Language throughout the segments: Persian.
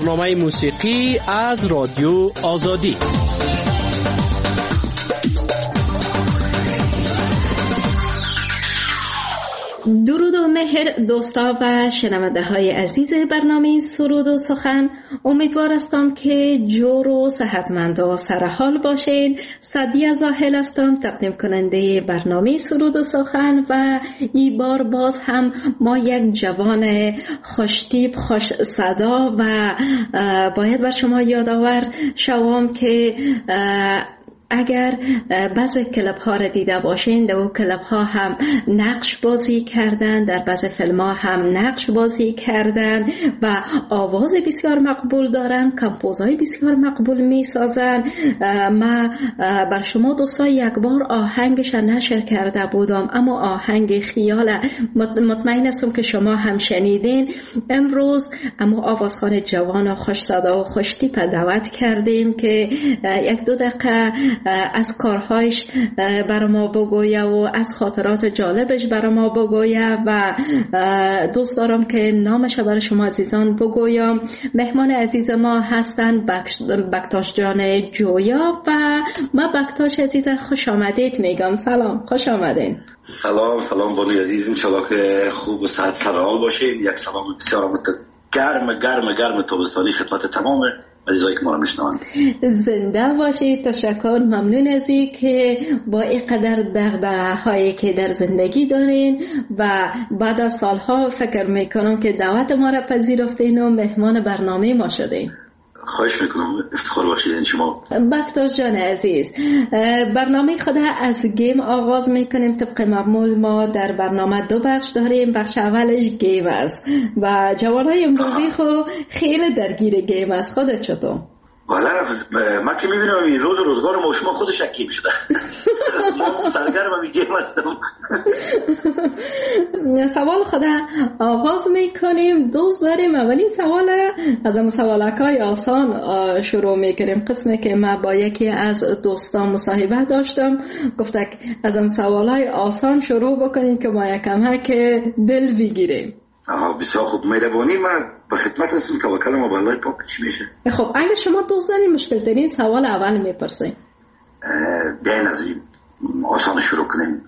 برنامه موسیقی از رادیو آزادی. درود و مهر دوستا و شنونده های عزیز برنامه سرود و سخن. امیدوار هستم که جور و صحتمند و سرحال باشین. سعدیه زاهل هستم، تقدیم کننده برنامه سرود و سخن و این بار باز هم ما یک جوان خوشتیپ خوش صدا و باید بر شما یادآور شوم که اگر بعضی کلپ ها را دیده باشین، در کلپ ها هم نقش بازی کردن، در بعضی فیلم ها هم نقش بازی کردن و آواز بسیار مقبول دارن، کمپوزهای بسیار مقبول می سازن. ما بر شما دوستا یک بار آهنگش نشر کرده بودم، اما آهنگ خیال مطمئن هستم که شما هم شنیدین. امروز اما آوازخوان جوان و خوش صدا و خوش تیپ دعوت کردیم که یک دو دقیقه از کارهایش برای ما بگویه و از خاطرات جالبش برای ما بگویه و دوست دارم که نامش برای شما عزیزان بگویم. مهمان عزیز ما هستن بکتاش جان جویا و ما بکتاش عزیز خوش آمدید میگم. سلام، خوش آمدین. سلام بانوی عزیز، انشالله که خوب و صحت سرحال باشید. یک سلام بسیار گرم تابستانی خدمت تمام عزیزایی که ما رو میشنوند. زنده باشید. تشکر، ممنون از این که با اینقدر دغدغه‌هایی که در زندگی دارین و بعد از سالها فکر میکنم که دعوت ما را پذیرفتین و مهمان برنامه ما شدین. خواهش میکنم، افتخار باشید شما. بکتاش جان عزیز، برنامه خود از گیم آغاز میکنیم. طبق معمول ما در برنامه دو بخش داریم. بخش اولش گیم است و جوانای امروزی خیلی درگیر گیم است. خودت چطور؟ والا ما که میبینم این روز روزگار ما شما خودش گیم شده. ما سرگرم این گیم هستم. سوال خود آغاز میکنیم. دوست داریم اولین سوال از اون سوالکای آسان شروع میکنیم. قسمی که ما با یکی از دوستان مصاحبه داشتم، گفته از اون سوالای آسان شروع بکنیم که ما یکم که دل بگیریم. بسیار خوب، مهربانی. من به خدمت هستم. توکل ما به الله پاک. چی میشه؟ خب اگه شما دوست دارین مشکل ترین سوال اول میپرسیم. بیاین از این آسان شروع کنیم.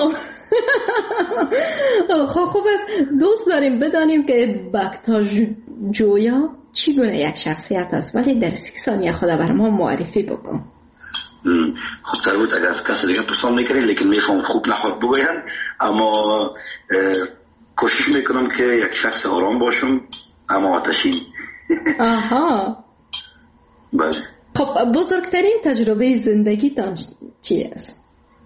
خوب است. دوست داریم بدانیم که بکتاش جویا چی گونه یک شخصیت است، ولی در 30 ثانیه خود بر ما معرفی بکن. خب تر بود اگر از کسی دیگه پرسان میکنید، لیکن میفهم خوب نخواد بگوین، اما کوشش میکنم که یک شخص آرام باشم اما آتشین. آها. بله. خب بزرگترین تجربه زندگیتان چی است؟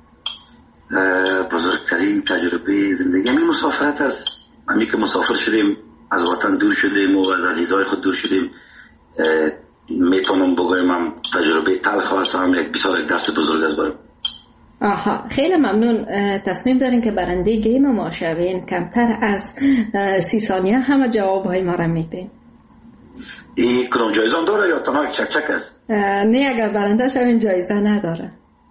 بزرگترین تجربه زندگی همین مسافرت است. همین که مسافر شدیم، از وطن دور شدیم و از عزیزای خود دور شدیم. میتونم بگویم هم تجربه تلخ است، هم یک بسیار یک درس بزرگ است برام. آها، خیلی ممنون. تصمیم دارین که برنده گیم ما شوین. کمتر از 30 ثانیه همه جوابهای ما را میدین. این کدام جایزه داره یا تنها چک چک است؟ نه، اگر برنده شوین جایزه نداره.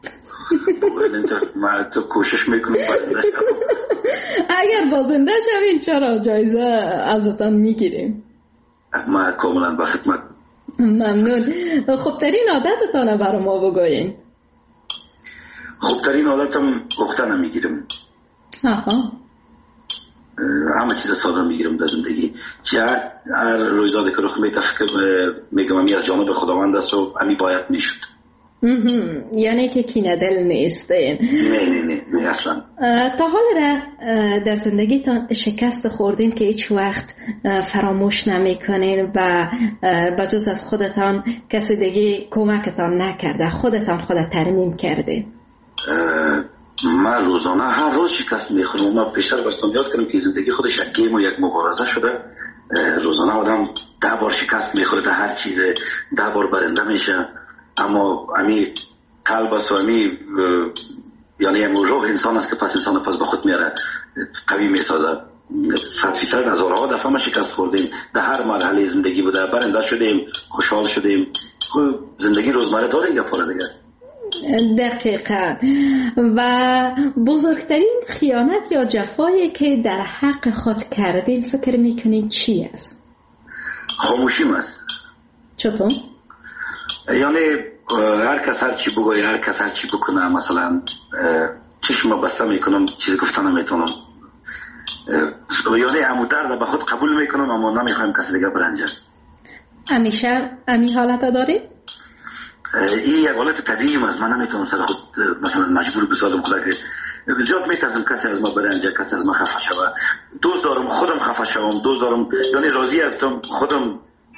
من تو کوشش میکنم برنده شوم. اگر بازنده شوین چرا جایزه ازتان میگیریم. ما کاملا به خدمت. ممنون. خوبترین عادتتان برای ما بگوین. خوبترین عادتم گفتن میگیرم. آها. همه چیز ساده میگیرم در زندگی. هر رویدادی که رخ میده میگم امی از جانب خداوند است و امی باید میشد. یعنی که کینه دل نیستین؟ نه اصلا. تا حال در زندگیتان شکست خوردین که هیچ وقت فراموش نمیکنین و بجز از خودتان کسی دیگه کمکتان نکرده، خودتان ترمیم کردین؟ من روزانه هر روز شکست میخورم. من پیشتر بستم یاد کردم که زندگی خودش یک گیم و یک مبارزه شده. روزانه آدم 10 بار شکست میخوره در هر چیز، 10 بار برنده میشه، اما امی قلب است و امی یعنی روح انسان است که پس انسان پس به خود میاره، قوی میسازه. 100% هزارها دفعه ما شکست خوردیم، در هر مرحله زندگی بوده، برنده شدیم، خوشحال شدیم. زندگی روزمره داره یک پاره دیگه. دقیقاً. و بزرگترین خیانت یا جفایی که در حق خود کردین فکر میکنین چی است؟ خاموشیم است. چطور؟ یعنی هر کس هر چی بگوی، هر کس هر چی بکنه، مثلا چشم بسته میکنم، چیز گفتن نمیتونم، یعنی امو درد به خود قبول میکنم اما نمیخوایم کسی دیگه برنجه. همیشه امی حالت داری؟ این یک حالت طبیعی است. من نمیتونم سر خود مثلا مجبور بسازم خدا که زیاد میترسم کسی از ما برنجه، کسی از ما خفه شوه. دوست دارم خودم خفه شوم، دوست دارم یعنی راضی هستم خودم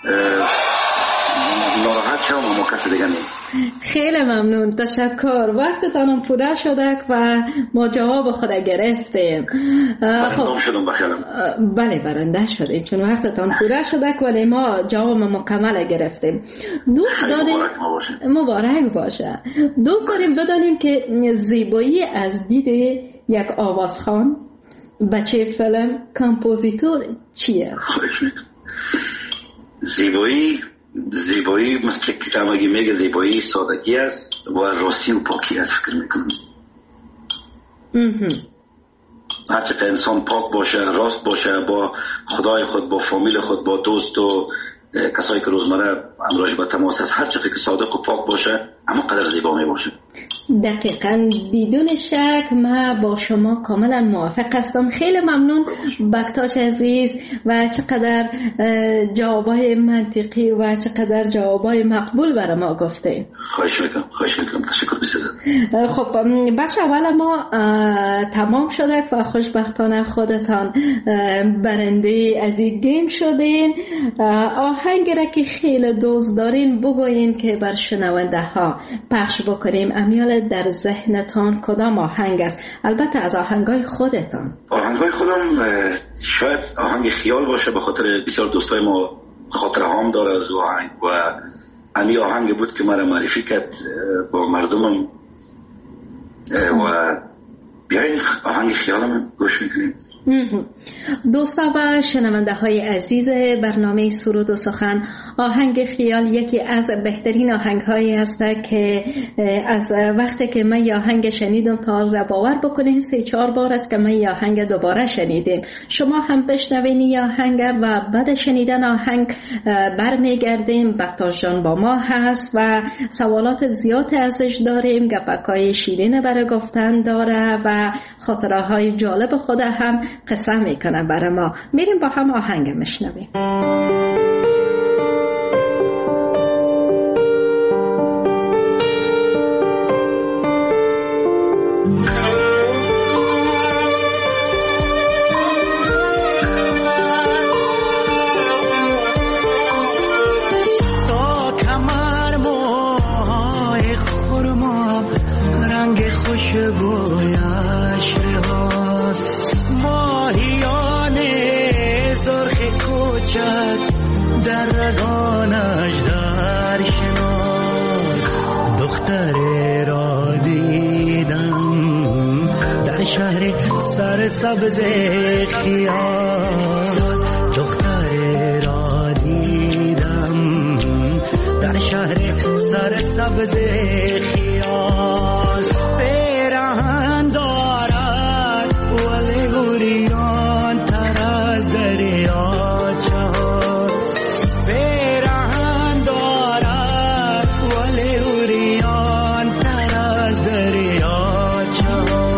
ناراحت شوم اما کسی دیگه نیم. خیلی ممنون، تشکر. وقتتانم پوره شده و ما جواب خود گرفتیم. برنده شدم بخیرم. بله برنده شدیم چون وقتتان پوره شده ولی ما جواب مکمل گرفتیم. دوست داریم مبارک باشه. دوست داریم بدانیم که زیبایی از دید یک آوازخوان، بچه فیلم، کامپوزیتور چی است؟ زیبایی مثل که کتابی میگه زیبایی سادگی است و راستی و پاکی است. فکر میکنم هرچه انسان پاک باشه، راست باشه با خدای خود، با فامیل خود، با دوست و کسایی که روزمره امراش به تماس است، هرچه که صادق و پاک باشه اما قدر زیبا می باشه. دقیقاً بدون شک من با شما کاملا موافق هستم. خیلی ممنون بکتاش عزیز و چقدر جوابای منطقی و چقدر جوابای مقبول برای ما گفته. خواهش میکنم تشکر بسیار. خب بخش اول ما تمام شده و خوشبختانه خودتان برنده از این گیم شدین. آهنگی را که خیلی دوست دارین بگوین که بر شنونده ها پخش بکنیم. امیال در ذهنتان کدام آهنگ است؟ البته از آهنگای خودتان. آهنگای خودم شاید آهنگ خیال باشه، به خاطر بسیار دوستای ما خاطره هام داره از آهنگ و امی آهنگ بود که مرا معرفی کرد با مردمم و بیاین آهنگ خیالم گوش میکنیم. دوستا و شنونده های عزیز برنامه سرود و سخن، آهنگ خیال یکی از بهترین آهنگ هایی است که از وقتی که من آهنگ شنیدم تا باور بکنین 3-4 بار است که من آهنگ دوباره شنیدیم. شما هم بشنوین آهنگ و بعد شنیدن آهنگ برمیگردیم. بکتاش جان با ما هست و سوالات زیاد ازش داریم، گپکای شیرین برای گفتن داره و خاطره های جالب خود هم قصه میکنه برای ما. میریم با هم آهنگ میشنویم. تا کمر موهای خرما رنگ خوشبویش رهاست، ماهیان سرخ کوچک در رگانش در شناس. دختری را دیدم در شهر سرسبز خیال، دختری را دیدم در شهر سرسبز خیال. پیراهن دارد ولی گریان تر از دریاچه، پیراهن دارد ولی گریان تر از دریاچه.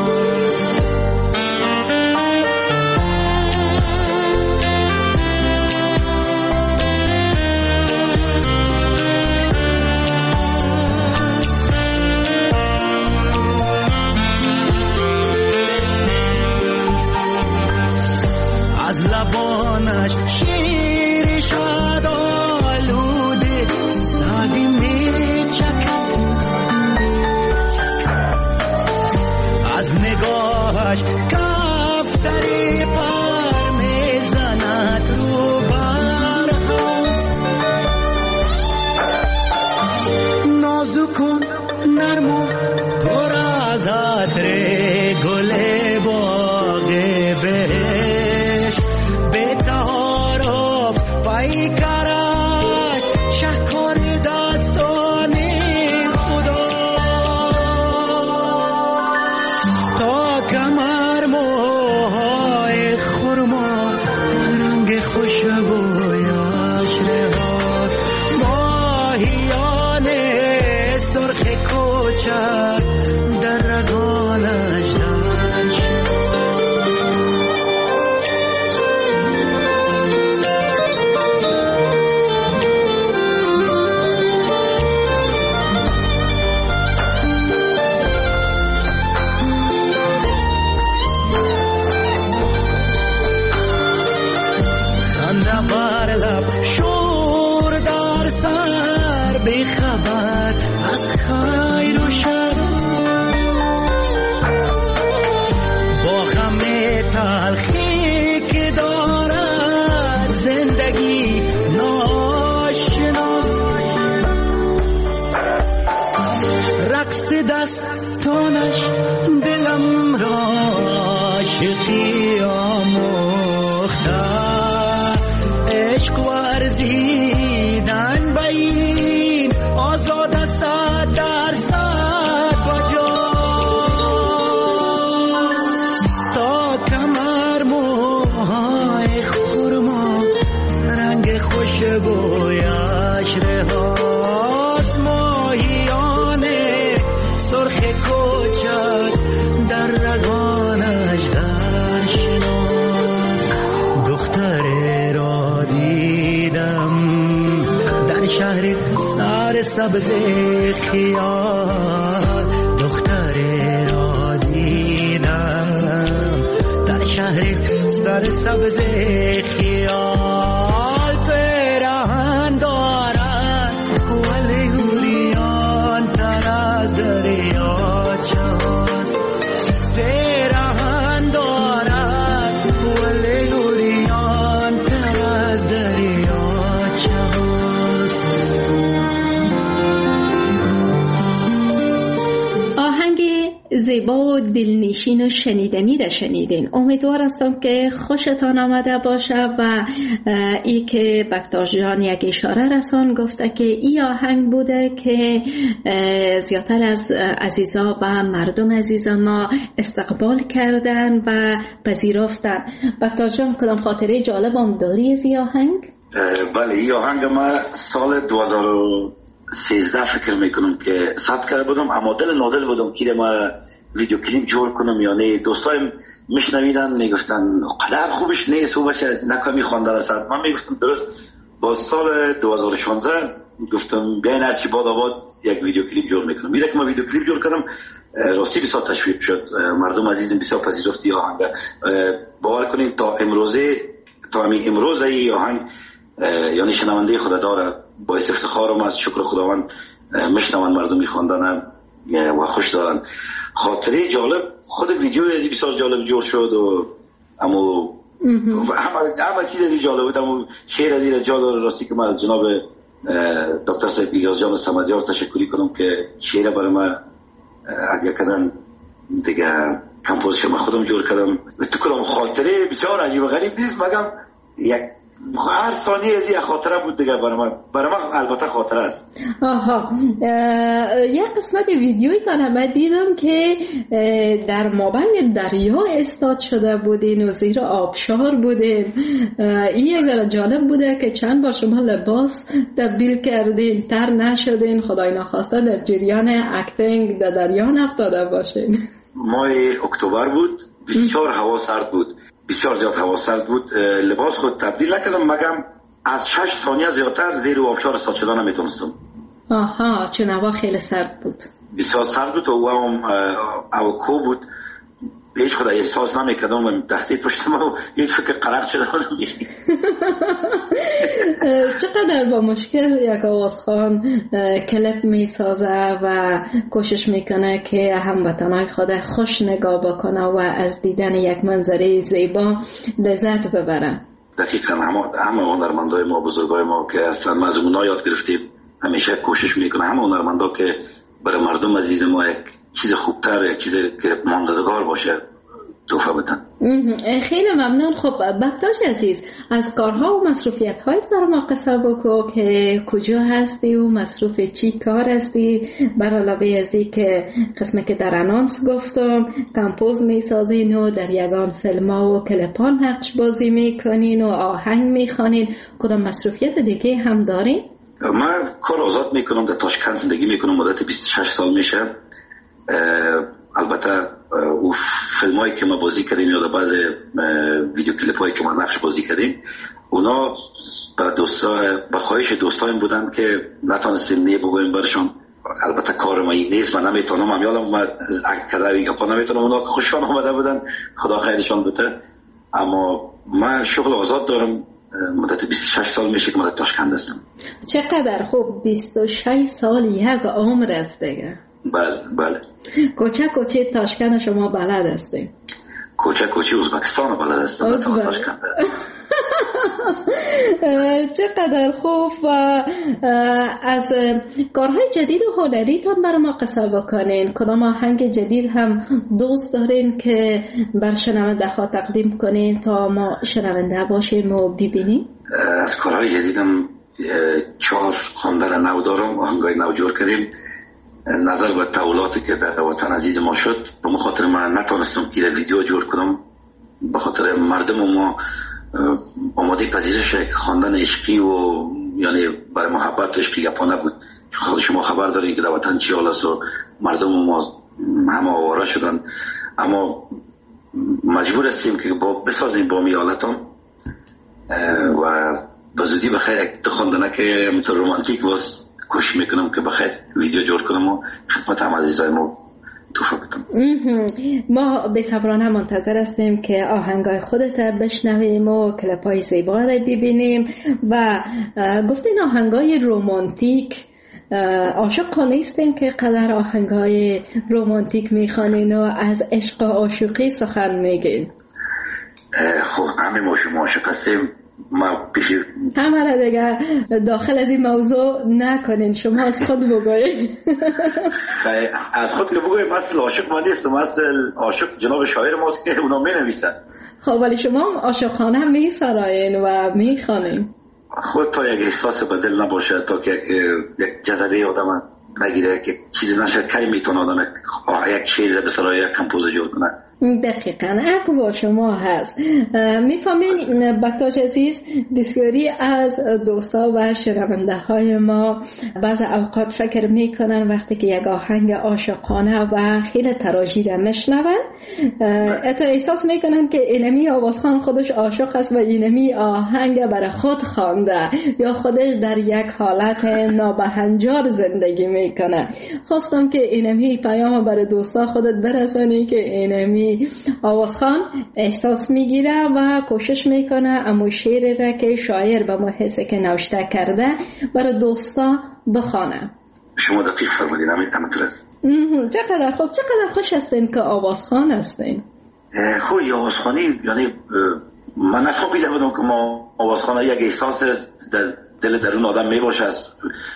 از لبانش شیر شد آلوده سادی می چکد، از نگاهش کفتری پر می زند رو برها. نازک و نرم و پر از عطر گل باغ بهشت، به تهارم پای کرد شهکار دستان خدا. تا کمر موهای خرما رنگ خوشبویش رهاست، ماهیان سرخ کوچک در رگانش بر لب شور در سر بی خبر از خیر و شر با غم تلخی که دارد زندگی ناشنا رقص دستانش دلم را عاشقی آموخته عشق ورزیدن به این آزاد 100% کجا تا کمر موهای خرما رنگ خوشبویش رهاست ماهیان سرخ کوچک در رگانش در شناس دختر در شهر سر سبز خیال دختر را دیدم در شهر سر سبز خیال پیراهن دارد ولی اوریان تر از دریاچه هاست پیراهن دارد ولی اوریان تر از دریاچه زیبا و دلنشین و شنیدنی را شنیدین. امیدوار هستم که خوشتان آمده باشه و ای که بکتاش جان یک اشاره رسان گفته که ای آهنگ بوده که زیادتر از عزیزا و مردم عزیز ما استقبال کردن و پذیرفتن. بکتاش جان کدام خاطره جالب هم داری از ای آهنگ؟ بله ای آهنگ ما سال 2013 فکر میکنم که ثبت کرده بودم اما نادل بودم که ما ویدیو کلیپ جور کنم یا نه دوستایم میشنویدن میگفتن قدر خوبش نیست و باشه نکمی خوانده رسد من میگفتم درست با سال 2016 گفتم بیاین هرچی باد آباد یک ویدیو کلیپ جور میکنم میره که ما ویدیو کلیپ جور کردم راستی بسیار تشویق شد مردم عزیزم بسیار پذیرفتی آهنگ باور کنید تا امروز ای آهنگ یعنی شنونده خدا داره باعث افتخارم از شکر خداوند میشنون مردم میخواندن و خوش دارن خاطره جالب خود ویدیو ازی بسیار جالب جور شد و همه چیز ازی جالب بود اما شعر ازی را جا داره راستی که من از جناب دکتر صاحب ایلیاس جان صمدیار تشکری کنم که شعر برای من اگه کردن دیگه کمپوزیشن من خودم جور کردم تو کلام خاطره بسیار عجیب و غریب نیست مگم یک هر ثانیه از یک خاطره بود دیگه برای من البته خاطره است. آها یک قسمت ویدیویی من دیدم که در مابین دریا استاد شده بودین و زیر آبشار بودین. این یک ذره جالب بوده که چند بار شما لباس تبدیل کردین تر نشدین خدای نخواسته در جریان اکتینگ در دریا نفتاده باشین. ماه اکتبر بود بسیار هوا سرد بود بسیار زیاد هوا سرد بود لباس خود تبدیل نکردم مگم از 6 ثانیه زیادتر زیر آبشار استاد شدن نمیتونستم. آها چون هوا خیلی سرد بود بسیار سرد بود و کو بود هیچ خدا احساس نمیکردم و تحتیت پشتم و هیچ فکر قرق شده بودم. چقدر با مشکل یک آوازخوان کلیپ میسازه و کوشش میکنه که هموطنای خود خوش نگاه بکنه و از دیدن یک منظره زیبا لذت ببره. دقیقا همه هنرمندای ما بزرگای ما که اصلا از اونا یاد گرفتیم همیشه کوشش میکنه همه هنرمندا که برای مردم عزیز ما یک چیز خوبتر یک چیز که ماندگار باشه توفه بدن. خیلی ممنون. خب بکتاش عزیز از کارها و مصروفیت هایت برای ما قصه بکو که کجا هستی و مصروف چی کار هستی بر علاوه از این که قسمه که در انانس گفتم کمپوز میسازین و در یگان فیلم ها و کلپان نقش بازی میکنین و آهنگ میخوانین کدام مصروفیت دیگه هم دارین؟ من کار آزاد میکنم، در تاشکند زندگی میکنم، مدت 26 سال میشه. البته او فیلم هایی که ما بازی کردیم یا بعض ویدیو کلیپ هایی که ما نقش بازی کردیم اونا به خواهش دوستایم بودن که نتونستیم بگویم برشان. البته کار ما این نیست، من نمیتونم، هم یادم اومد کدوی گپا نمیتونم، اونا که خوششان آمده بودن خدا خیرشان بده. اما من شغل آزاد دارم، مدت 26 سال میشه که من تاشکند هستم. چقدر خوب، 26 سال یک عمر است دیگه. بله. کوچه تاشکند شما بلد هستید؟ کوچه ازبکستان بلد هستم. چقدر خوب. و از کارهای جدید و هنریتان برای ما قصه بکنین. کدام آهنگ جدید هم دوست دارین که بر شنونده ها تقدیم کنین تا ما شنونده باشیم و ببینیم؟ از کارهای جدیدم 4 خواندن نو دارم، آهنگای نو جور کردیم. نظر به تحولاتی که در وطن عزیز ما شد، به خاطر من نتونستم که ویدیو جور کنم، به خاطر مردم ما آماده پذیرش خواندن عشقی و یعنی برای محبت و عشقی گپا نبود. خود شما خبر دارین که در وطن چی حال است و مردم ما همه آواره شدن، اما مجبور هستیم که بسازیم با میالتان و به زودی بخیر یک خواندنه که همینطور رومانتیک باز کوشش میکنم که بخیر ویدیو جور کنم و خدمت هم عزیزای ما توفیق بدم. ما بی‌صبرانه منتظر هستیم که آهنگای خودت بشنویم و کلیپای زیبا را ببینیم. و گفتین آهنگای رومانتیک، عاشق نیستین که قدر آهنگای رومانتیک میخوانین و از عشق و عاشقی سخن میگین؟ خب همه ما شما عاشق هستیم. ما پیش همه را دیگه داخل از این موضوع نکنین، شما از خود بگوید. از خود که بگوید اصل عاشق ما نیستم، اصل عاشق جناب شاعر ماست که اونا می نویسن. خب ولی شما عاشقانه می سراین و می خوانین. خود تا یک احساس به دل نباشه، تا که یک جذبه آدم نگیره که چیزی نشه، کی میتونه آدم یک شعر به سرای یک کمپوز جور کنه. دقیقاً حق با شما هست. میفهمین بکتاش عزیز، بسیاری از دوستا و شنونده های ما بعض اوقات فکر میکنن وقتی که یک آهنگ عاشقانه و خیلی تراژیده میشنون، حتی احساس میکنن که اینمی آوازخان خودش عاشق است و اینمی آهنگ برای خود خوانده یا خودش در یک حالت نابهنجار زندگی میکنه. خواستم که اینمی پیام برای دوستا خودت برسانی که اینمی آوازخان احساس میگیره و کوشش میکنه اما شعر را که شاعر به ما حسه که نوشته کرده برای دوستا بخوانه. شما دقیق فرمودین، همینطور است. چقدر خوب، چقدر خوش هستین که آوازخان هستین. خوب آوازخانی، یعنی من نفهم بیده بودم که ما آوازخانه یک احساس در دل درون آدم میباشه است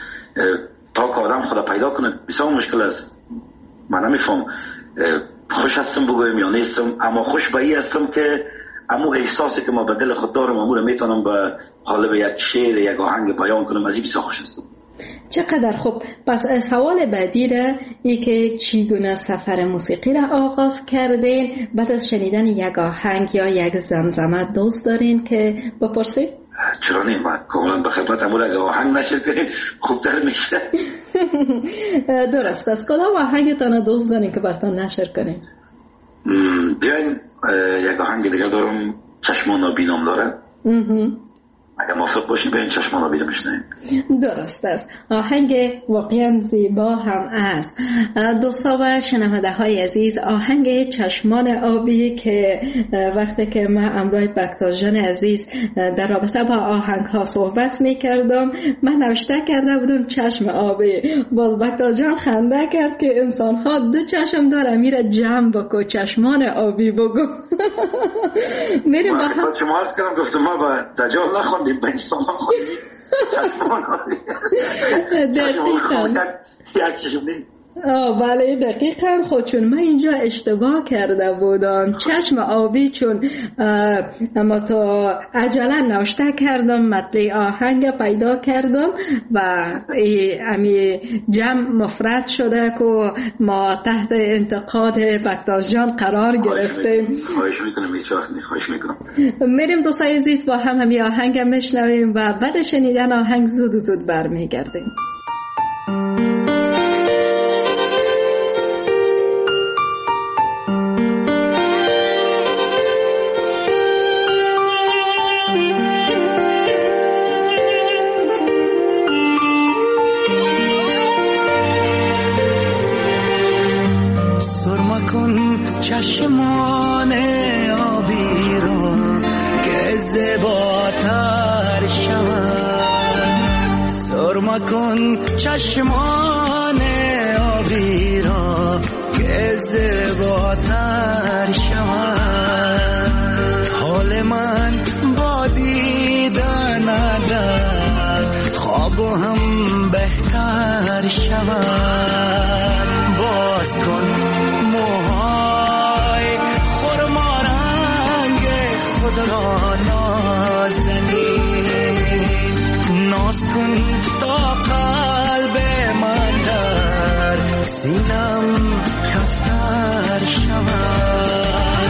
تا که آدم خدا پیدا کنه بسیار مشکل است. من نمیفهم خوش هستم بگویم یا نیستم، اما خوش به این هستم که امو احساسی که ما به دل خود دارم امو رو میتونم به قالب یک شعر یک آهنگ بیان کنم، از این بسیار خوش هستم. چقدر خوب. پس سوال بعدی را ای که چگونه سفر موسیقی را آغاز کردین بعد از شنیدن یک آهنگ یا یک زمزمه دوست دارین که بپرسید؟ چرا نیم، من کاملا به خدمت امور اگه آهنگ نشد کنیم خوبتر میشه. درست است. کدام آهنگتان دوست دارین که براتون نشر کنیم؟ بیاین یک آهنگ دیگه دارم، چشمان نابینام داره. اگر موافق باشین بیاین چشمان نابینام بشنویم. درست است. آهنگ واقعا زیبا هم است. دوستا و شنونده های عزیز، آهنگ چشمان آبی که وقتی که من امروز بکتاش جان عزیز در رابطه با آهنگ ها صحبت میکردم من نوشته کرده بودم چشم آبی، باز بکتاش جان خنده کرد که انسان ها دو چشم داره، میره جمع بکو چشمان آبی بگو. میریم با هم شما هست کنم گفتم ما با دجال نخوندیم به انسان ها خوندیم چشمان آبی. دقیقا یک چشم نیست. بله دقیقاً. خود چون من اینجا اشتباه کرده بودم، چشم آبی، چون اما تو عجله نوشته کردم مطلع آهنگ پیدا کردم و امی جمع مفرد شده که ما تحت انتقاد بکتاش جان قرار گرفتیم. خواهش میکنم هیچ وقت خواهش میکنم. میریم دوستای عزیز با هم همی آهنگ میشنویم و بعد شنیدن آهنگ زود برمیگردیم. چشمان آبی را که زیباتر شود، سرما کن چشمان آبی را که زیباتر شود. حال من با دیدن در خواب هم بهتر شود. باز کن خود را نازنی، ناز کن تا قلب من در سینم خفتر شود.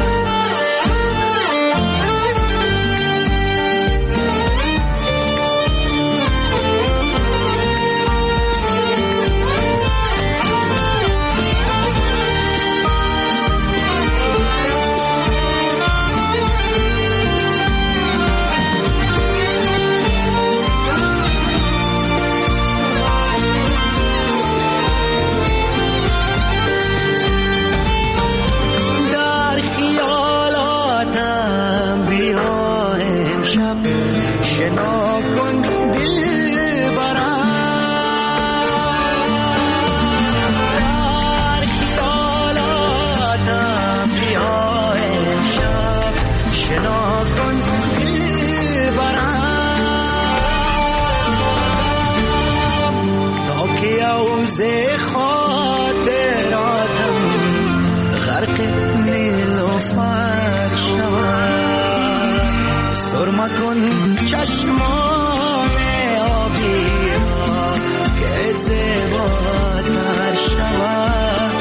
شنا کن دل برم، در خیالاتم بیا امشب. شنا کن دل برم، تا که عوض خاطراتم غرق نیلوفر شود. سرما کن چشمان آبی را که زیباتر شود.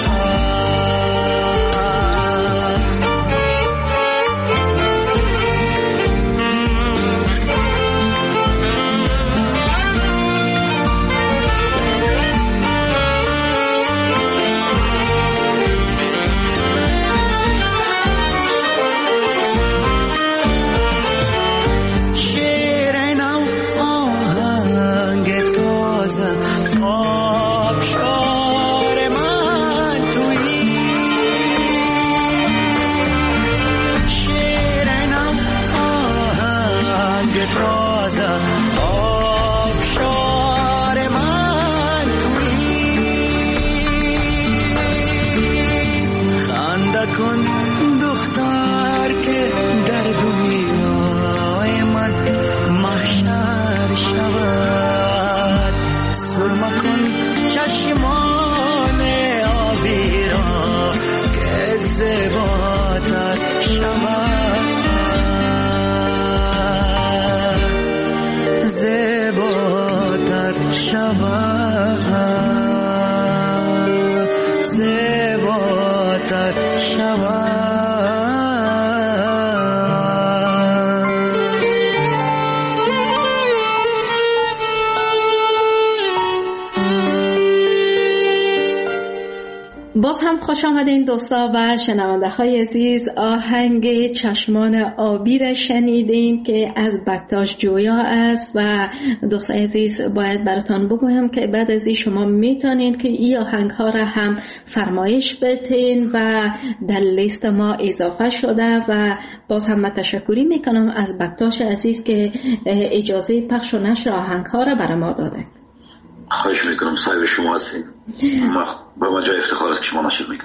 باز هم خوش آمدین دوستا و شنونده های عزیز. آهنگ چشمان آبی را شنیدین که از بکتاش جویا است و دوستا عزیز باید براتان بگویم که بعد از این شما میتونین که این آهنگ ها را هم فرمایش بدین و در لیست ما اضافه شده و باز هم تشکری میکنم از بکتاش عزیز که اجازه پخش و نشر آهنگ ها را برای ما داده. خواهش میکنم، صاحب شما هستیم. با ما جای افتخار است که شما نشر میکنید.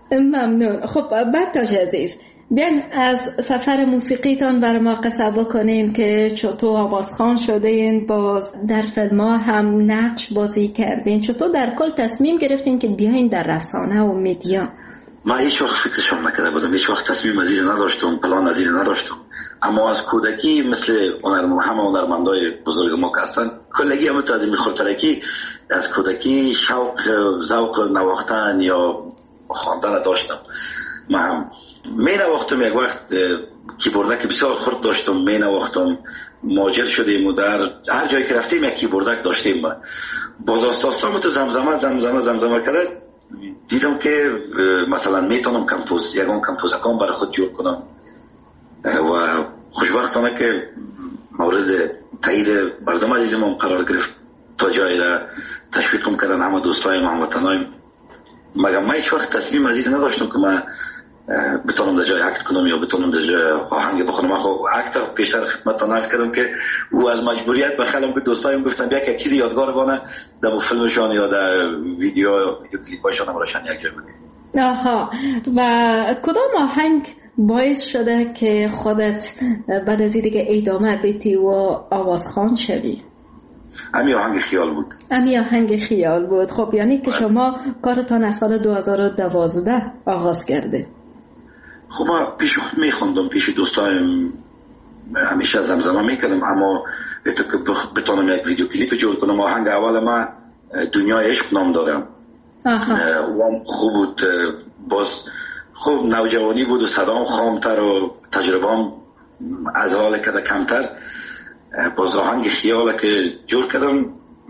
ممنون. خب بکتاش عزیز، بیاین از سفر موسیقیتان برای ما قصه بکنین که چطور آوازخوان شدین، باز در فیلم ها هم نقش بازی کردین، چطور در کل تصمیم گرفتین که بیاین در رسانه و میدیا؟ من هیچ وقت فکرشون نکرده بودم، هیچ وقت تصمیم عزیز نداشتم، پلان عزیز نداشتم، اما از کودکی مثل همه هنرمندای بزرگ ما که هستن، کلگی هم تو از این خورترکی از کودکی شوق ذوق نواختن یا خواندن داشتم. من می نواختم، یک وقت کیبوردک بسیار خرد داشتم، می نواختم، ماجر شدیم و در هر جایی که رفتیم یک کیبوردک داشتیم. باز آستاستام تو زمزمه کرد، دیدم که مثلا میتونم یکم کمپوزکان برای خود جور کنم و خوشبختانه که مورد تایید مردم عزیزم قرار گرفت، تا جایی را تشویقم کردن همه دوستای هموطنایم. مگر من هیچ وقت تصمیم عزیز نداشتم که من بتونم در جای اکت کنم یا بتونم در جای آهنگ بخونم. خب اکت پیشتر خدمتتان عرض کردم که او از مجبوریت بخلم به دوستایم گفتم بیا که چیزی یادگار بانه در فیلمشان یا در ویدیو کلیپاشون هم روشن یک جای بودیم. آها، و کدام آهنگ باعث شده که خودت بعد از دیگه ادامه بدی و آوازخوان شوی؟ امی آهنگ خیال بود. امی آهنگ خیال بود. خب یعنی که شما کارتان از سال 2012 آغاز کرده. خب من پیش خود میخوندم، پیش دوستایم همیشه زمزمه میکردم، اما بتونم یک ویدیو کلیپ جور کنم. آهنگ اول من دنیای عشق نام دارم. و خوب بود، باز خوب نوجوانی بود و صدام خامتر و تجربه‌ام از حال کده کمتر. باز آهنگ خیاله که جور کردم،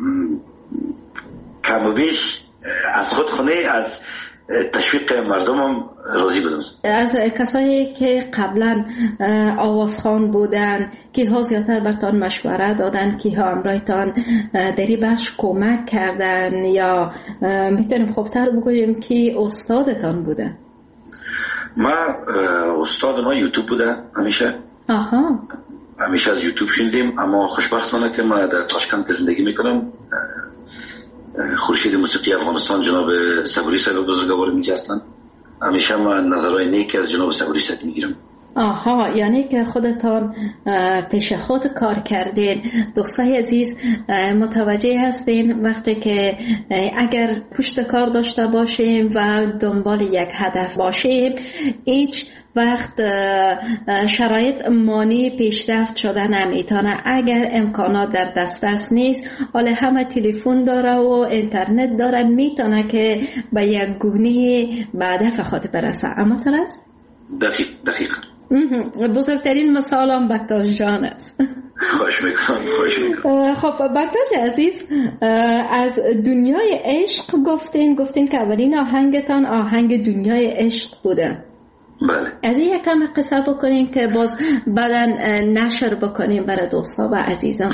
کم و بیش از خود خونه از تشویق مردمم راضی بودم. از کسایی که قبلا آوازخوان بودن، که ها زیادتر برتان مشوره دادن، که ها امرایتان دری بخش کمک کردن، یا میتونیم خوبتر بگوییم که استادتان بوده؟ من استاد ما یوتیوب بوده همیشه. همیشه از یوتیوب شنیدیم، اما خوشبختانه که من در تاشکند زندگی میکنم. خورشید موسیقی افغانستان جناب صبوری صاحب بزرگوار میگه هستن، همیشه من نظرهای نیک از جناب صبوری صاحب میگیرم. یعنی که خودتان پیش خود کار کردین. دوستای عزیز متوجه هستین وقتی که اگر پشت کار داشته باشیم و دنبال یک هدف باشیم، هیچ وقت شرایط مانی پیشرفت شدن نمیتونه. اگر امکانات در دسترس نیست، حالا همه تلفن داره و اینترنت داره، میتونه که به یک گونه به هدف خود برسه. اما ترست؟ دقیق. بزرگترین مثال هم بکتاش جان است. خوش میکنم. خب بکتاش عزیز، از دنیای عشق گفتین که اولین آهنگتان آهنگ دنیای عشق بوده. بله. از این یکم قصه بکنیم که باز بعداً نشر بکنیم برای دوستا و عزیزان.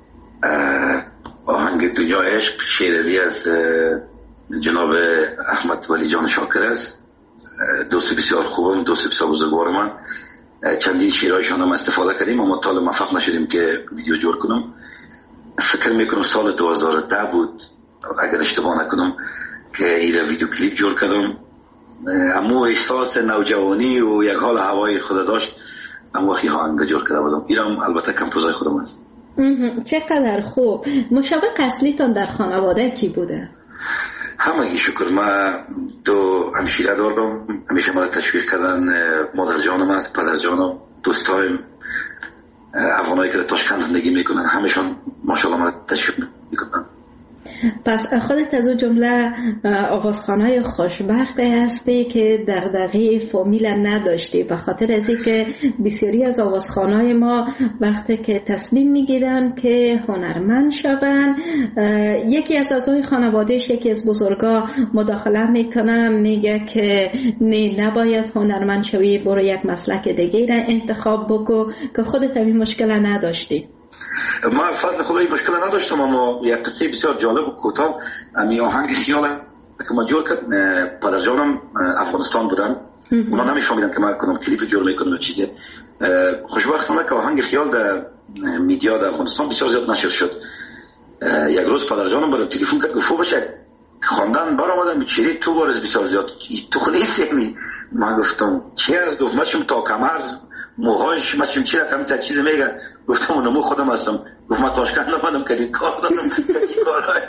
آهنگ دنیای عشق شیرازی از جناب احمد ولی جان شاکر است. دوست بسیار خوبم، دوست بسیار بزرگوار من. چندین شیرهایشان هم استفاده کردیم، اما تا موفق نشدیم که ویدیو جور کنم. فکر میکنم سال 2010 بود اگر اشتباه نکنم که این ویدیو کلیپ جور کردم. اما احساس نوجوانی و یک حال هوای خود داشت، اما وقتی آهنگ جور کرده بودم. اینم البته کمپوزای خودم است. چقدر خوب. مشابه اصلیتان در خانواده کی بوده؟ همگی شکر. من دو همشیره دارم، همیشه ما تشویق کردن. مادر جانم است، پدر جانم، دوستایم افغانایی که در تاشکند زندگی میکنن، همشون ماشاءالله ما تشویق میکنن. پس خودت از اون جمله آوازخوانای خوشبخت هستی که دغدغه فامیل نداشتی، به خاطر از اینکه بسیاری از آوازخوانای ما وقتی که تصمیم میگیرن که هنرمند شون، یکی از اعضای خانوادهش، یکی از بزرگا مداخله میکنه، میگه که نه نباید هنرمند شوی، برو یک مسلک دیگه را انتخاب بکن، که خودت همین مشکل نداشتی. ما فضل خدایی مشکل نداشتم، اما یک قصه بسیار جالب و کوتاه. امی آهنگ خیال که ما جور کرد، پدر جانم افغانستان بودن، اونا نمیفهمیدن که ما کنم کلیپ جور میکنم و چیزی. خوشبختانه که آهنگ خیال در میدیا در افغانستان بسیار زیاد نشر شد. یک روز پدر جانم برام تلفن کرد، گفت بچه خواندن بار آمدم چیری تو بارز بسیار زیاد تو خلی سیمی. من گفتم چی هست؟ گفت مچم تا کمر موهایش مچم چی رقم تا چیز میگه. گفتم اونمو خودم هستم. گفت من تاشکند نمانم که دید کار دارم که کارهای.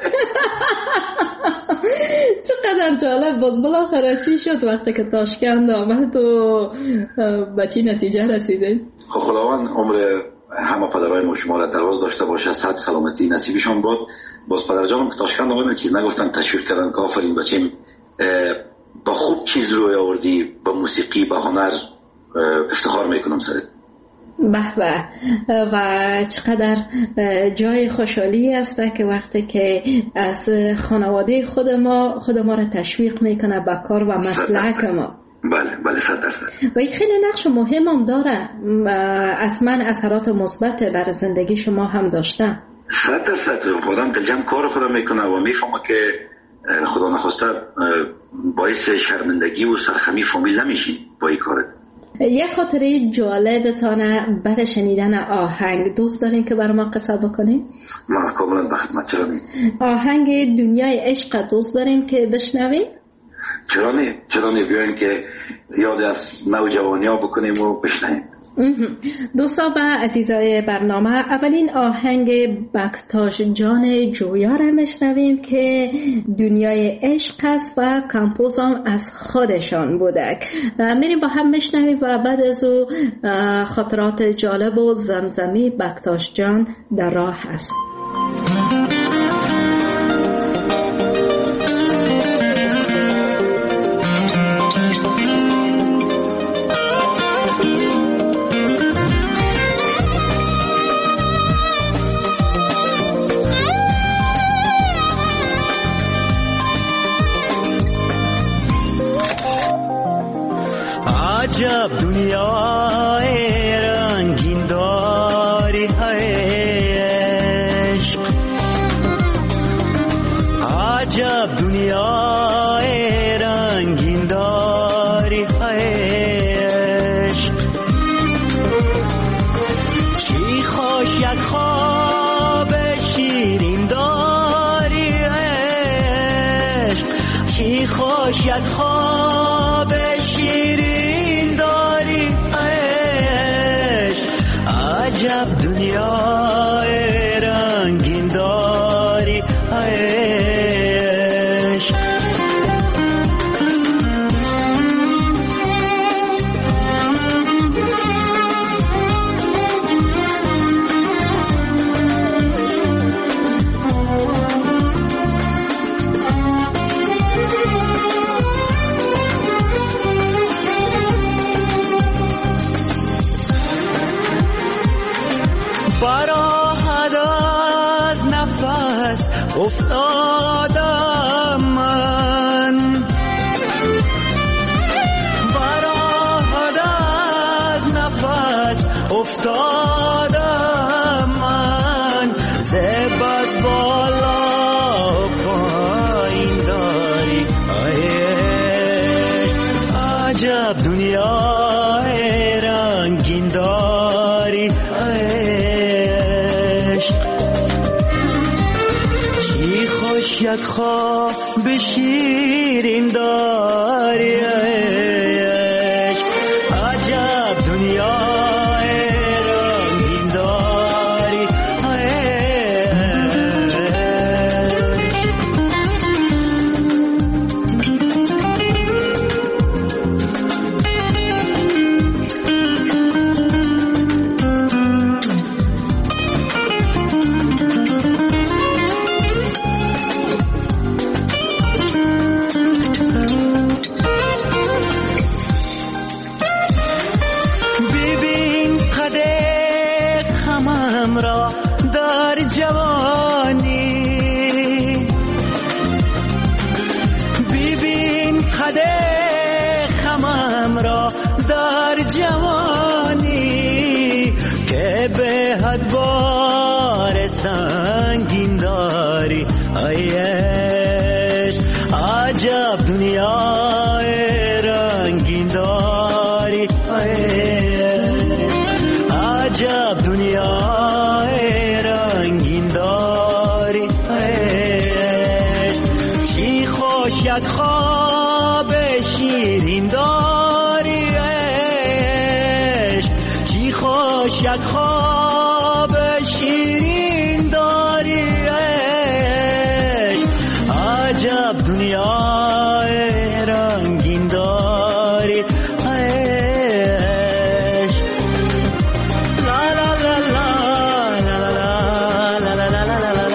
چقدر جالب. باز بالاخره چی شد وقتی که تاشکند آمد و به چی نتیجه رسیدید؟ خب خداوند عمر همه پدرای ما شما را دراز داشته باشه، صحت سلامتی نصیبشان باد. باز پدرجانم که تاشکند آمدن چیز نگفتن، تشویق کردن که آفرین بچیم با خوب چیز روی آوردی، با موسیقی با هنر افتخار میکنم سرت. به به. و چقدر جای خوشحالی است که وقتی که از خانواده خود ما را تشویق میکنه به کار و مسلک ما. بله 100%. و این خیلی نقش مهم هم داره. حتما اثرات مثبت بر زندگی شما هم داشته. 100% خودم دلجم کار خودم میکنه و میفهمه که خدا نخواسته باعث شرمندگی و سرخمی فامیل نمیشی با این کارت. یه خاطره جالبتانه بعد شنیدن آهنگ دوست دارین که برای ما قصه بکنین؟ من کاملا به خدمت. آهنگ دنیای عشق دوست دارین که بشنوین؟ چرا نه بیاین که یاد از نوجوانی ها بکنیم و بشنویم. دوستان و عزیزای برنامه، اولین آهنگ بکتاش جان جویا را میشنویم که دنیای عشق است و کمپوز هم از خودشان بوده. میریم با هم میشنویم و بعد از او خاطرات جالب و زمزمی بکتاش جان در راه است. عجب دنیای رنگین داری عشق، عجب دنیای رنگین داری عشق. چی خوش یک خواب شیرین داری عشق، چی خوش یک خواب شیرین داری عشق. عجب دنیای رنگین داری عشق. براحت از نفس افتادم من، براحت از نفس افتادم من. زب از بالا پایین داری عجب دنیای رنگین داری عشق. چی خوش یک خواب شیرین داری عشق. عجب دنیای رنگین داری را در جوانی، ببین قدر خمم را در جوانی که به حد بار سنگین داری عشق. عجب دنیای رنگین داری عجب دنیای رنگین داری عشق. چی شیرین داری عشق، چی خوش یک خواب شیرین داری عشق، عجب دنیای رنگین داری عشق. لا لا لا لا لا لا لا لا لا لا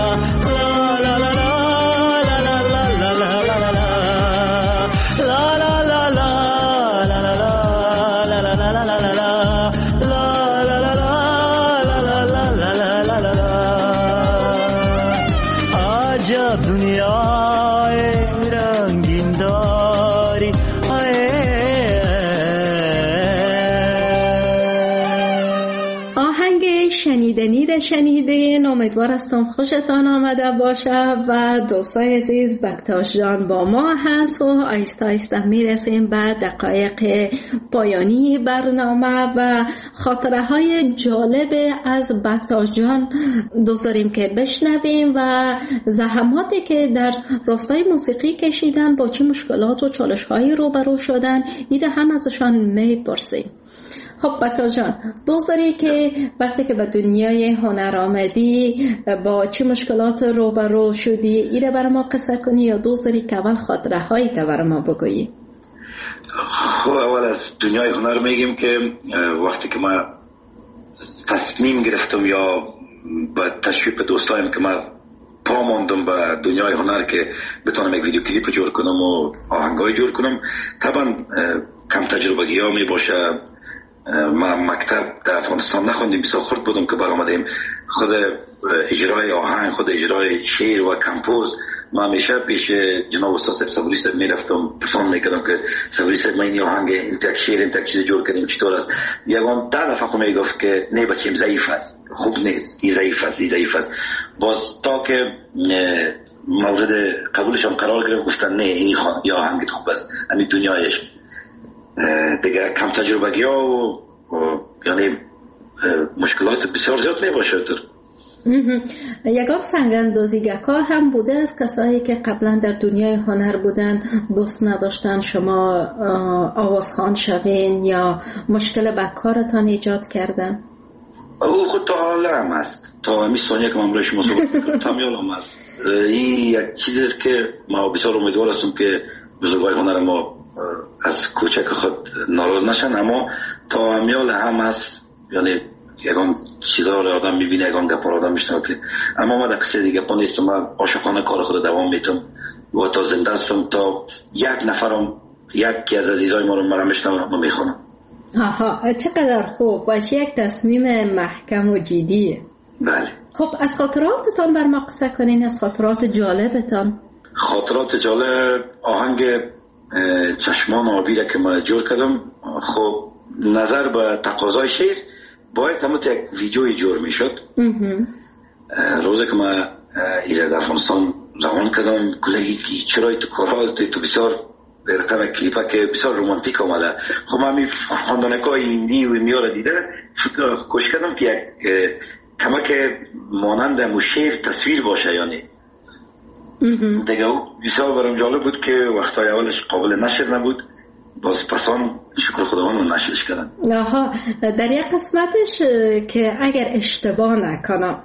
شنیده امیدوار هستم خوشتان آمده باشه و دوستای عزیز بکتاش جان با ما هست و آیسته آیسته میرسیم به دقایق پایانی برنامه و خاطره های جالب از بکتاش جان دوست داریم که بشنویم و زحماتی که در راستای موسیقی کشیدن، با چه مشکلات و چالش هایی روبرو شدن، ایده هم ازشان میپرسیم. خب بکتاش جان، دوست داری که وقتی که به دنیای هنر آمدی با چه مشکلات روبرو شدی ایره برای ما قصه کنی یا دوست داری که اول خاطره هایی تا برای ما بگویی؟ خب اول از دنیای هنر میگیم که وقتی که ما تصمیم گرفتم یا با تشویق دوستایم که ما پا ماندم به دنیای هنر که بتونم یک ویدیو کلیپ جور کنم و آهنگای جور کنم، طبعا کم تجربگی ها می باشه. ما مکتب در افغانستان نخوندیم، بسیار خرد بودم که برآمدیم. خود اجرای آهنگ، خود اجرای شعر و کمپوز ما همیشه پیش جناب استاد صبوری صاحب میرفتم، پرسان میکردم که صبوری صاحب ما این آهنگ انتک شعر انتک چیز جور کنیم چطور است؟ یگان 10 دفعه خود میگفت که نه بچیم ضعیف است، خوب نیست، این ضعیف است، این ضعیف است. باز تا که مورد قبولشان قرار گرفت گفتن نه این یا آهنگت خوب است، همین دنیایش دیگه کم تجربگی ها و یعنی مشکلات بسیار زیاد می باشه. یگان سنگ‌اندازیگرها هم بوده از کسایی که قبلا در دنیای هنر بودن دوست نداشتن شما آوازخوان شوین یا مشکل به کارتان ایجاد کردن؟ او خود تا حالا هم هست، تا همی ثانیه که من برای شما صحبت میکنم تا همی هم هست. این یک چیزی است که ما بسیار امیدوار هستم که بزرگای هنر ما از کوچک خود ناراض نشن، اما تا همیال هم هست. یعنی یکان چیزها رو آدم میبینه، یکان گپا رو آدم میشنه که اما ما در قصه دیگه پا نیستم. من عاشقانه کار خود دوام میتونم و تا زنده هستم تا یک نفرم یکی از عزیزای ما رو مرا میشنم و میخونم. آها، چقدر خوب، باشه یک تصمیم محکم و جدیه. بله. خب از خاطراتتان بر ما قصه کنین، از خاطرات جالبتان. خاطرات جالب آهنگ چشمان آبی را که ما جور کردم. خب نظر به تقاضای شعر باید همون یک ویدیوی جور می شد. روزی که ما ایره در افغانستان روان کردم گلهی چرای تو کارها تو بسیار رقم کلیپه که بسیار رومانتیک آمده. خب من می خواندانکای ایندی و میاره دیده کوشش کردم که یک کمک مانند مو شعر تصویر باشه. یعنی دیگه بسیار برام جالب بود که وقتای اولش قابل نشر نبود، باز پسان شکر خداوند نشرش کردن. آها، در یک قسمتش که اگر اشتباه نکنم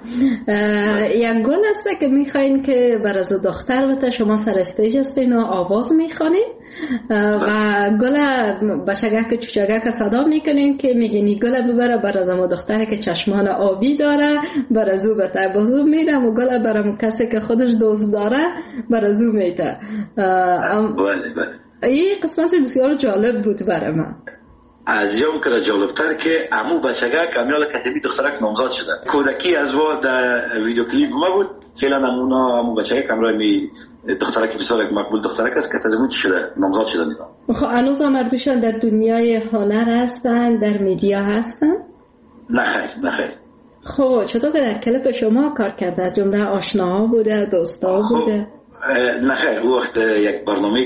یک گل است که میخواین که برای دختر بته شما سر استیج هستین و آواز میخوانین و گل بچگک چوچگک صدا میکنین که میگین گل ببره برای زما دختری که چشمان آبی داره برای زو بته، بازو میرم و گل برای کسی که خودش دوست داره برای زو میته. بله. این قسمت بسیار جالب بود برای من. از یوم که جالبتر که امو بچگک امیال کتبی دخترک نامزاد شده. کودکی از وقت ویدیو کلیپ ما بود. فعلا نمونه امو بچگک امرای می دخترک بسیار یک مقبول دخترک است که تازه چی شده نامزاد شده میدن. خب هنوز مردوشان در دنیای هنر هستن، در میدیا هستن؟ نه خیر. خب چطور که در کلیپ شما کار کرده؟ از جمله آشناها بوده، دوستا بوده؟ نه خیر، او وقت یک برنامه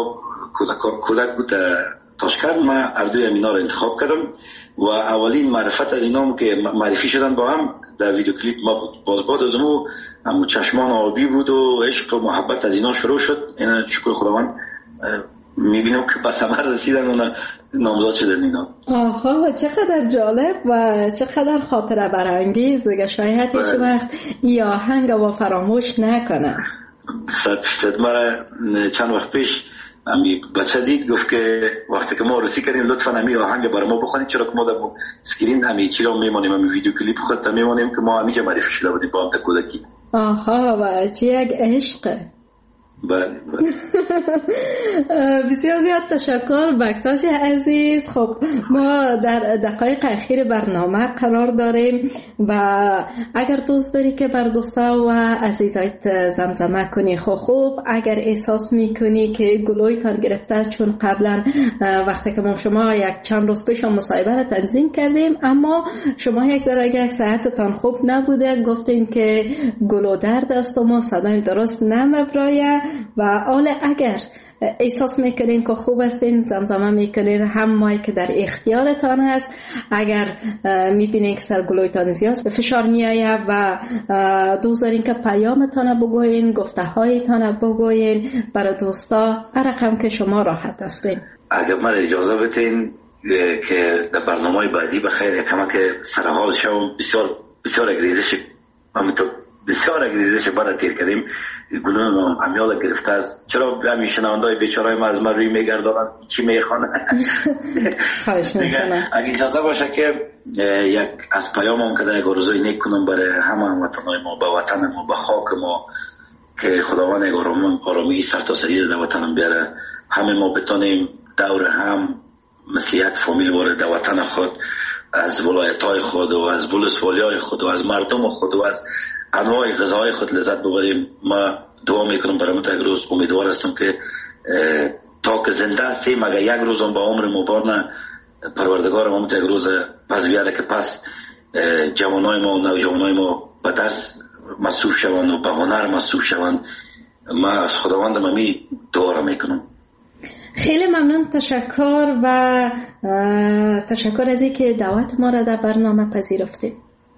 کودک بود تاشکند. ما اردوی اینا رو انتخاب کردم و اولین معرفت از اینا که معرفی شدن با هم در ویدیو کلیپ ما بود. باز بعد از همون چشمان آبی بود و عشق و محبت از اینا شروع شد. اینا شکر خداوند میبینم که به ثمر رسیدن و نامزاد شدن اینا. آها، چقدر جالب و چقدر خاطره برانگیز. شاید هیچ وقت این آهنگ رو فراموش نکنم. 100% من چند وقت پیش امی بچه دید، گفت که وقتی که ما عروسی کردیم لطفا امی آهنگ برای ما بخونید، چرا که ما در اسکرین امی چی را میمانیم، امی ویدیو کلیپ خود میمانیم که ما همیشه معرفی شده بودیم با هم تا کودکی. آها، و چه یک عشق. بله. بسیار زیاد تشکر بکتاش عزیز. خب ما در دقایق اخیر برنامه قرار داریم و اگر دوست داری که بر دوستا و عزیزایت زمزمه کنی، خوب اگر احساس میکنی که گلویتان گرفته، چون قبلا وقتی که ما شما یک چند روز پیش مصاحبه را تنظیم کردیم اما شما یک صحتتان خوب نبوده، گفتین که گلو درد است و ما صدایم درست نمیبرایه و حالا اگر احساس میکنین که خوب هستین زمزمه میکنین، هم مایی که در اختیارتان هست. اگر میبینین که سرگلویتان زیاد به فشار میایه و دوست دارین که پیامتان بگوین، گفته هایتان بگوین برای دوستا، رقم که شما راحت هستین. اگر من اجازه بدین که در برنامه بعدی بخیر یکم که سرحال شوم، بسیار اگریزش برای تیر کردیم، گلون امیال گرفته است. چرا همین شنوندای بیچاره‌ای ما از من روی میگردانند چی میخوانند؟ خواهش میکنم اگه اجازه باشه که یک از پیامم که در گروزای نیک کنم برای همه هموطنای ما، به وطن ما، به خاک ما، که خداوند آرامی سرتاسری در وطنم بیاره، همه ما بتونیم دور هم مثل یک فامیل وارد در وطن خود، از ولایت‌های خود و از ولسوالی‌های خود و از مردم خود و از انواع غذاهای خود لذت ببریم. ما دعا میکنم برای یک روز، امیدوار هستم که تا که زنده هستیم، اگر یک روز هم با عمر مبارن پروردگار ما یک روز پس بیاره که پس جوانای ما و نوجوانای ما به درس مصروف شوند و به هنر مصروف شوند. ما از خداوندم امی دعا را میکنم. خیلی ممنون، تشکر و تشکر از اینکه دعوت ما را در برنامه پذیرفتید.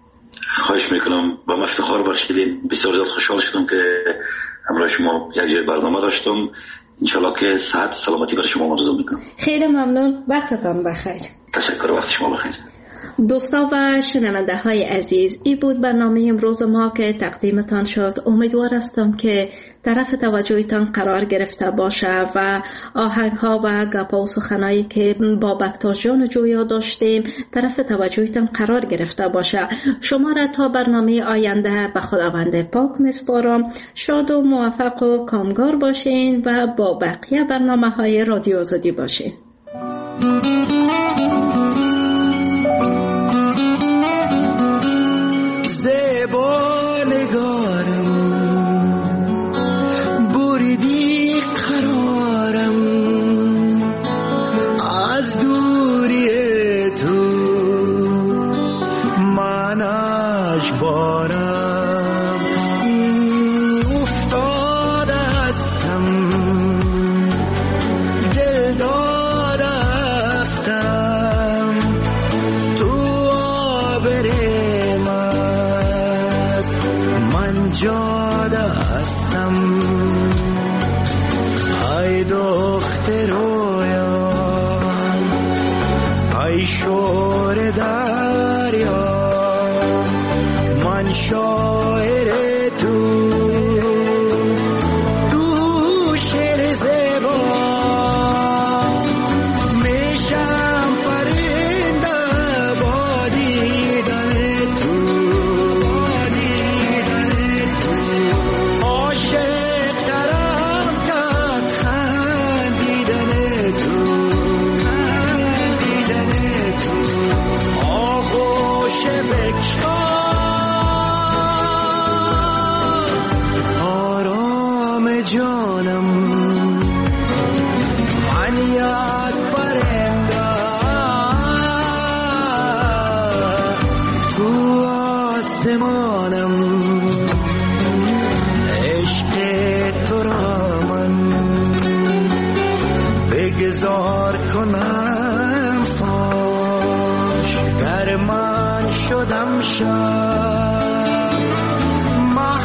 خواهش میکنم، با افتخار برشیدین. بسیار زیاد خوشحال شدم که همراه شما یک جای برنامه داشتم. انشالله که صحت و سلامتی برای شما آرزو میکنم. خیلی ممنون، وقتتان بخیر. تشکر، وقت شما بخیر. دوستا و شنونده های عزیز، این بود برنامه امروز ما که تقدیمتان شد. امیدوار هستم که طرف توجهتان قرار گرفته باشه و آهنگ ها و گپا و سخنایی که با بکتاش جان جویا داشتیم طرف توجهتان قرار گرفته باشه. شما را تا برنامه آینده به خداوند پاک میسپارم. شاد و موفق و کامگار باشین و با بقیه برنامه های رادیو آزادی باشین.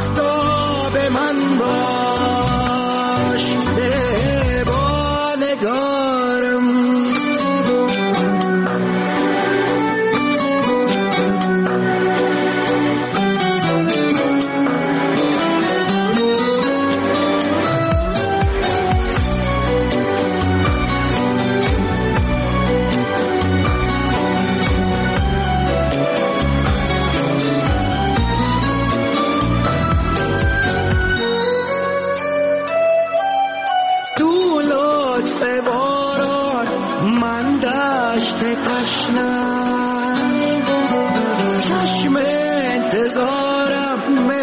مهتاب من باش، به با نگاه دشت تشنم چشم انتظارم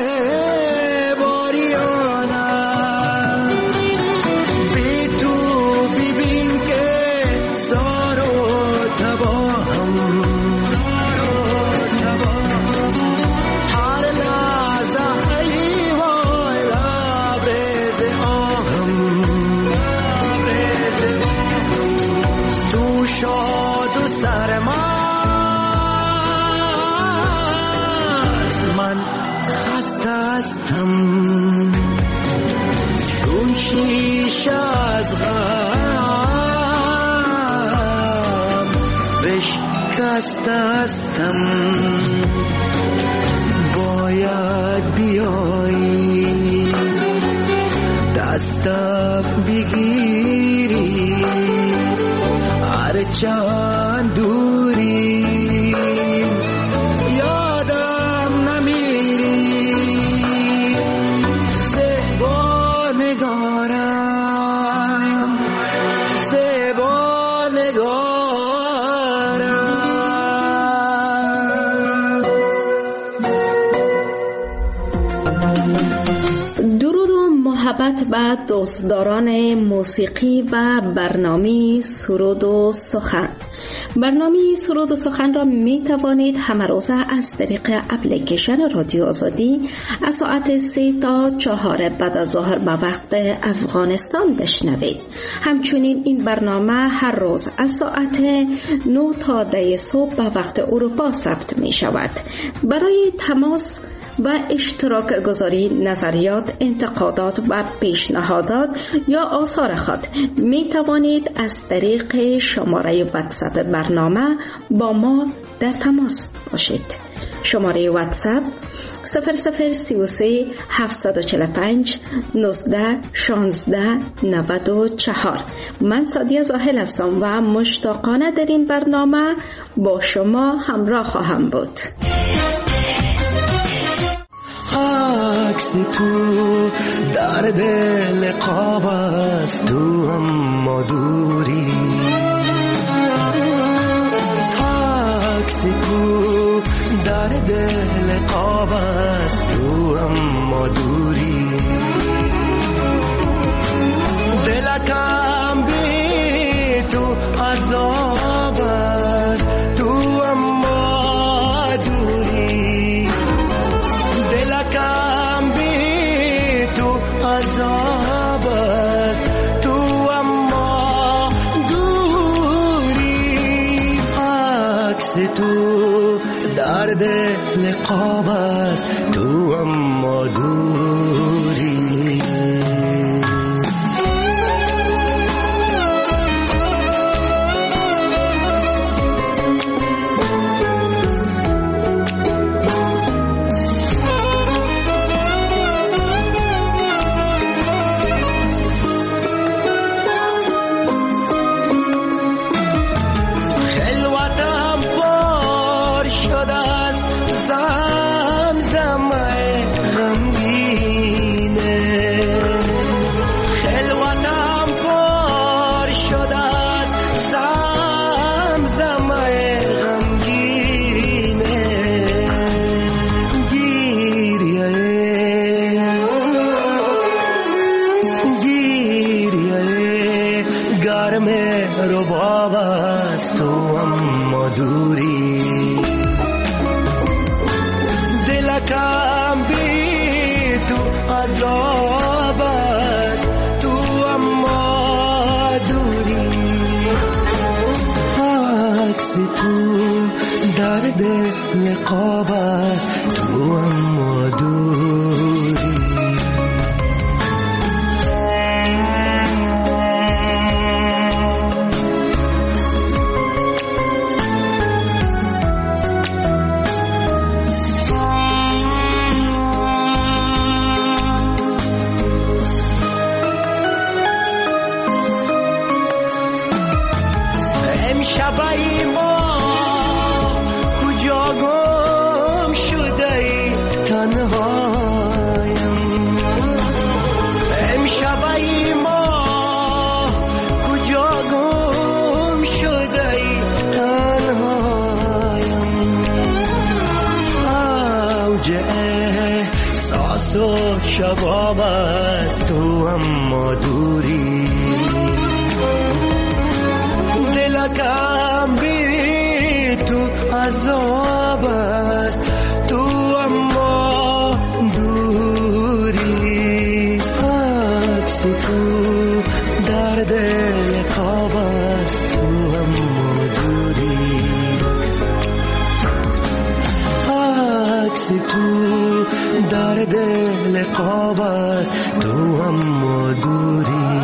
باریانم بی تو ببین که زار و تباهم هر لحظه ای وای لبریز آهم تو شاد و سرمست من خسته هستم چون شیشه از غم بشکسته هستم باید بیایی دستم بگیری هرچند دوری یادم نمیری زیبا نگارم زیبا نگارم. درود و محبت به دوستداران موسیقی و برنامه سرود و سخن. برنامه سرود و سخن را می توانید همه روزه از طریق اپلیکیشن رادیو آزادی از ساعت 3 تا 4 بعد از ظهر به وقت افغانستان بشنوید. همچنین این برنامه هر روز از ساعت 9 تا 10 صبح به وقت اروپا ضبط می شود. برای تماس و اشتراک گذاری نظریات، انتقادات و پیشنهادات یا آثار خود می توانید از طریق شماره واتساپ برنامه با ما در تماس باشید. شماره واتساپ 0033 745 19 16 94. من سادیه زاهل هستم و مشتاقانه در این برنامه با شما همراه خواهم بود. عکس تو در دل قاب است تو اما دوری عکس تو در دل قاب است تو اما دوری دلکم بی تو عذاب است تو اما دوری دلکم بی تو عذاب است تو اما دوری عکس تو در دل قاب است تو اما دوری رباب است تو اما دوری دلکم بی تو عذاب است تو اما دوری عکس تو در دل قاب است تو اما دوری شبای ما کجا گم شده ای تنهایم امشبای ما کجا گم شده ای جواب است تو اما دوری دلکم بی تو عذاب است تو اما دوری عکس تو در دل خواب است تو اما دوری عکس تو در دل خواب است تو اما دوری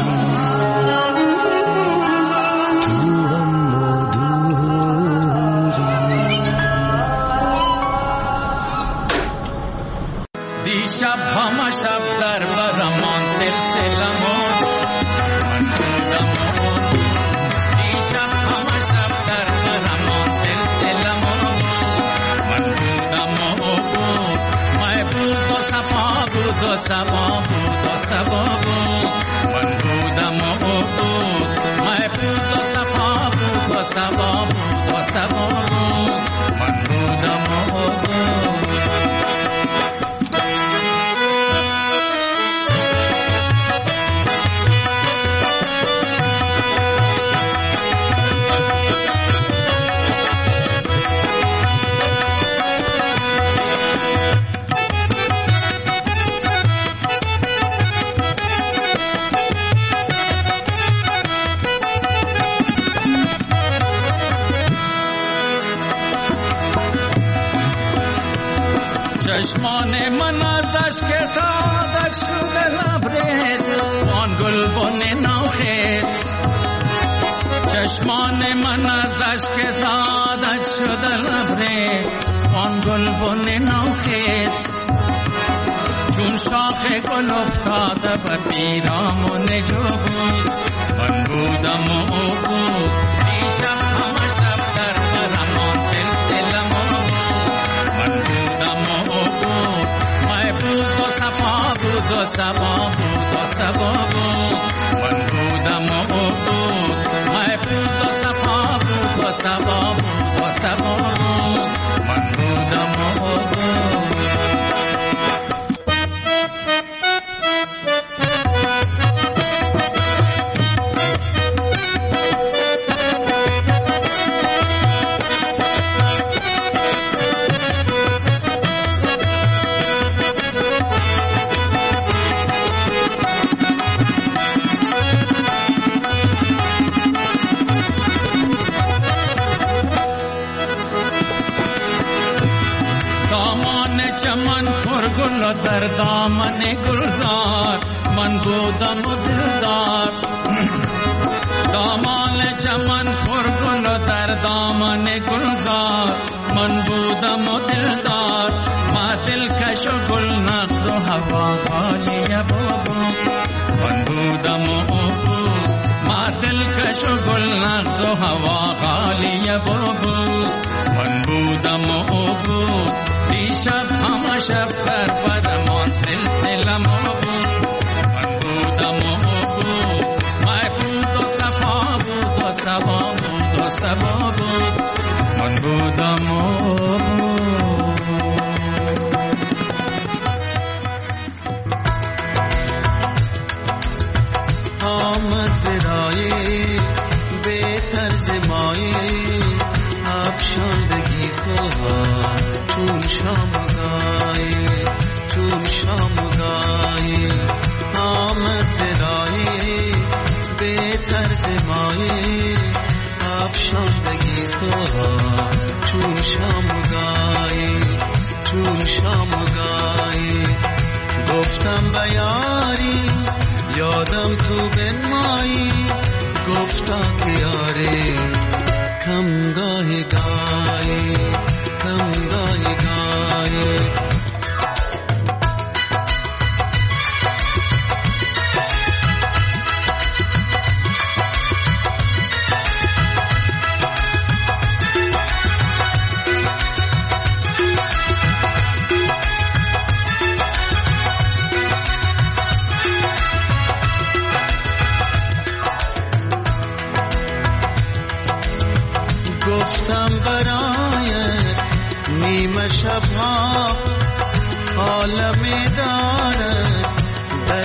دیشب همه شب در برمان سلسلمون من بودم دیشب همه شب در برمان سلسلمون من بودم محبوب و صفا بود و صفا بود و صفا بود من بودم محبوب و صفا بود و صفا بود و صفا بود من بودم چشمان من از اشک سعادت شده لبریز آن گلبن نوخیز چشمان من از اشک سعادت شده لبریز آن گلبن نوخیز چون شاخ گل افتاده به پیرامون جو بود من بودم و او بود دیشب همه شب در برمان سلسلمون من بودم محبوب و صفا بود و صفا بود و صفا بود من بودم محبوب و صفا بود و صفا بود و صفا بود من بودم چمن پرگل و در دامن گلزار من بودم و دلدار دامان چمن پرگل و در دامن گلزار من بودم و دلدار ما دلکش و گل نغز و هوا غالی بابو من بودم و ما دلکش و گل نغز و هوا غالی بابو من بودم و دیشب همه شب در برمان سلسلمون من بودم و محبوب و صفا بود و صفا بود و صفا بود من بودم آمد زرایی به طرز مایی افشاندگی سوها چون شام گاهی آمد زرایی به طرز مایی افشاندگی سوها چون شام گاهی گفتم بیاری یادم تو بنمایی گفتا که یاری کم گاهی گفتم برایت نیمه شبها عالمی دارد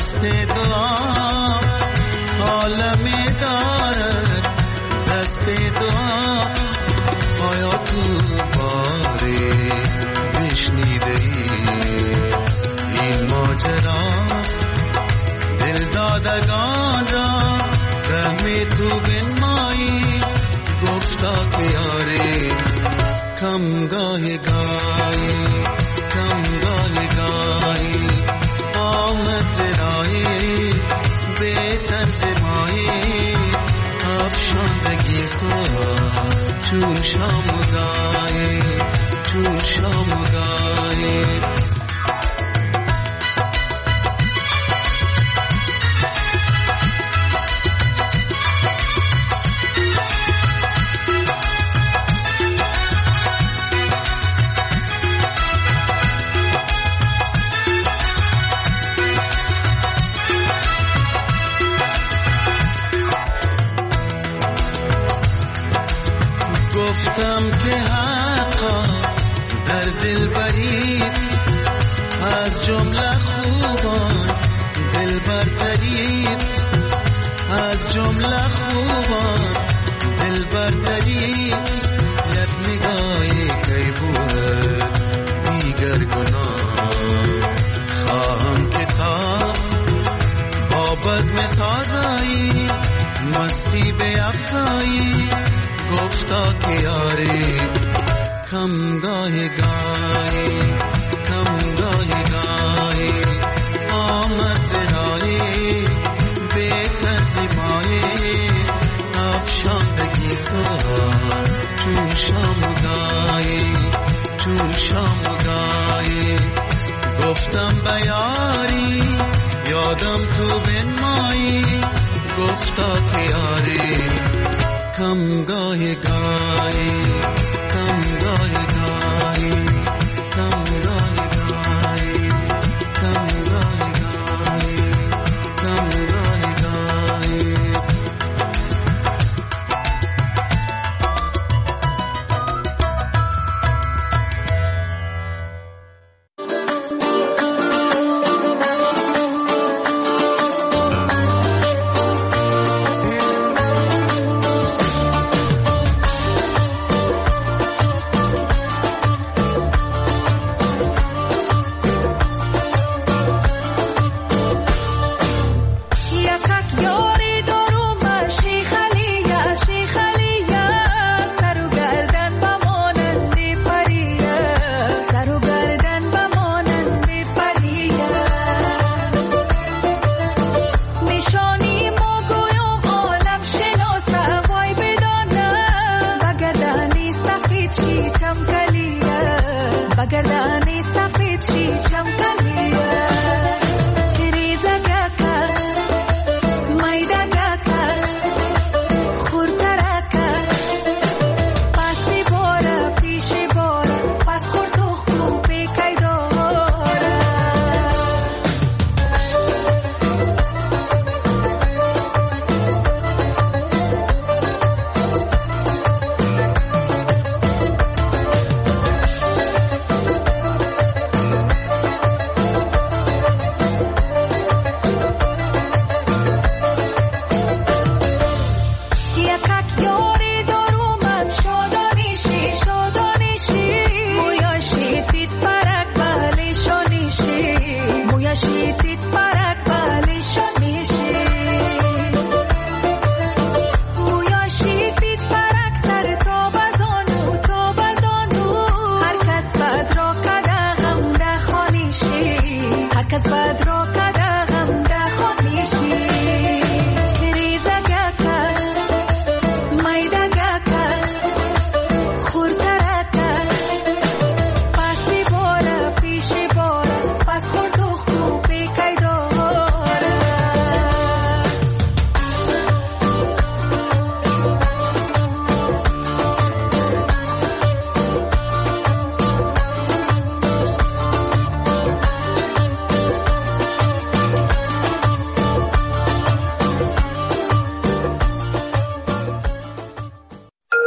دست دعا عالم دارد، دست دعا. آیا تو باری بشنیده ای این ماجرا؟ دل دادگان را رحم تو بنمایی، گفتا که یاری کم گاهی گاهی، کم گاهی گاهی آمد زرایی بهتر زمایی، افشاندگی سا چون شام و گاهی، چون شام و گاهی. گفتم که حقا در دل بری، از جمله خوبان دل برتری، از جمله خوبان دل برتری. یک نگاهی کی بود دیگر گناه، خواهم که تا با بزم سازایی مستی به افزایی، گفتا که یاری کم گاهی گاهی، کم گاهی گاهی آمد زرایی بهتر زیبایی، افشاندگی سا چون شام و گاهی، چون شام و گاهی. گفتم بیاری یادم تو بنمایی، گفتا که یاری کم گاهی گاهی، کم